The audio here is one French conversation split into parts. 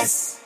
RVVS.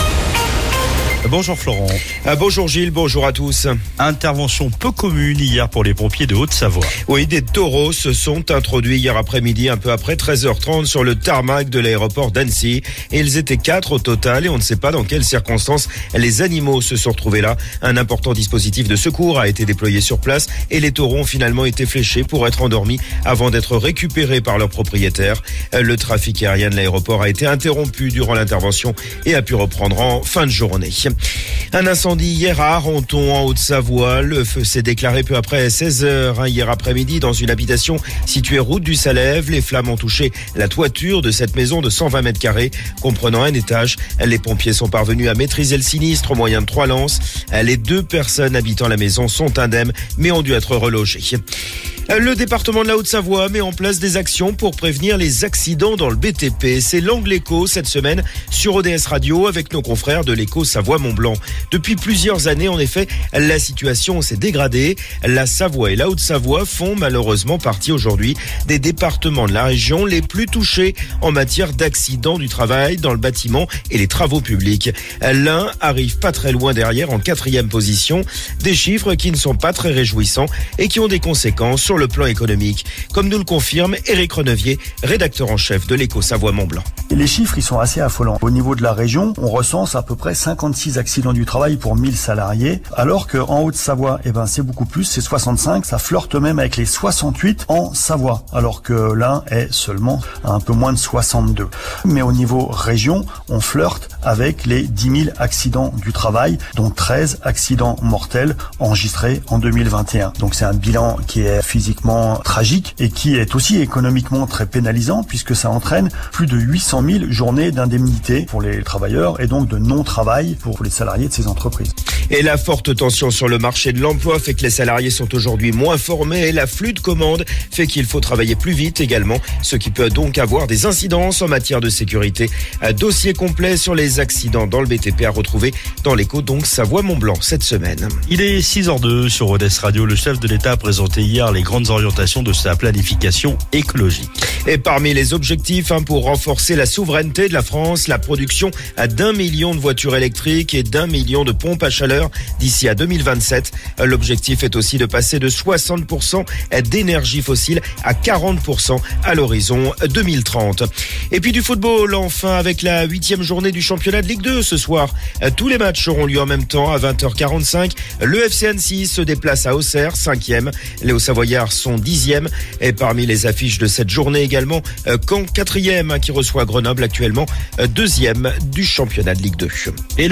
Bonjour Florent. Bonjour Gilles, bonjour à tous. Intervention peu commune hier pour les pompiers de Haute-Savoie. Oui, des taureaux se sont introduits hier après-midi, un peu après 13h30 sur le tarmac de l'aéroport d'Annecy. Et ils étaient 4 au total et on ne sait pas dans quelles circonstances les animaux se sont retrouvés là. Un important dispositif de secours a été déployé sur place et les taureaux ont finalement été fléchés pour être endormis avant d'être récupérés par leurs propriétaires. Le trafic aérien de l'aéroport a été interrompu durant l'intervention et a pu reprendre en fin de journée. Un incendie hier à Arenton en Haute-Savoie. Le feu s'est déclaré peu après 16h hier après-midi dans une habitation située route du Salève. Les flammes ont touché la toiture de cette maison de 120 mètres carrés comprenant un étage. Les pompiers sont parvenus à maîtriser le sinistre au moyen de 3 lances. Les 2 personnes habitant la maison sont indemnes mais ont dû être relogées. Le département de la Haute-Savoie met en place des actions pour prévenir les accidents dans le BTP. C'est l'Angle Écho cette semaine sur ODS Radio avec nos confrères de l'Écho Savoie-Mont-Blanc. Depuis plusieurs années, en effet, la situation s'est dégradée. La Savoie et la Haute-Savoie font malheureusement partie aujourd'hui des départements de la région les plus touchés en matière d'accidents du travail dans le bâtiment et les travaux publics. L'un arrive pas très loin derrière en 4e position. Des chiffres qui ne sont pas très réjouissants et qui ont des conséquences sur le plan économique, comme nous le confirme Éric Renevier, rédacteur en chef de l'Écho Savoie-Mont-Blanc. Les chiffres, ils sont assez affolants. Au niveau de la région, on recense à peu près 56 accidents du travail pour 1000 salariés, alors qu'en Haute-Savoie, c'est beaucoup plus, c'est 65, ça flirte même avec les 68 en Savoie, alors que l'un est seulement à un peu moins de 62. Mais au niveau région, on flirte avec les 10 000 accidents du travail, dont 13 accidents mortels enregistrés en 2021. Donc c'est un bilan qui est physiquement tragique et qui est aussi économiquement très pénalisant puisque ça entraîne plus de 800 000 journées d'indemnité pour les travailleurs et donc de non-travail pour les salariés de ces entreprises. Et la forte tension sur le marché de l'emploi fait que les salariés sont aujourd'hui moins formés et l'afflux de commandes fait qu'il faut travailler plus vite également, ce qui peut donc avoir des incidences en matière de sécurité. Un dossier complet sur les accidents dans le BTP à retrouver dans l'Écho donc Savoie-Mont-Blanc cette semaine. Il est 6h02 sur ODS Radio. Le chef de l'État a présenté hier les grandes orientations de sa planification écologique. Et parmi les objectifs pour renforcer la souveraineté de la France, la production d'1 million de voitures électriques et d'1 million de pompes à chaleur d'ici à 2027. L'objectif est aussi de passer de 60% d'énergie fossile à 40% à l'horizon 2030. Et puis du football, enfin, avec la 8e journée du championnat de Ligue 2 ce soir. Tous les matchs auront lieu en même temps à 20h45. Le FC Annecy se déplace à Auxerre, 5e. Les Hauts-Savoyards sont 10e. Et parmi les affiches de cette journée également, Caen 4e qui reçoit Grenoble actuellement 2e du championnat de Ligue 2.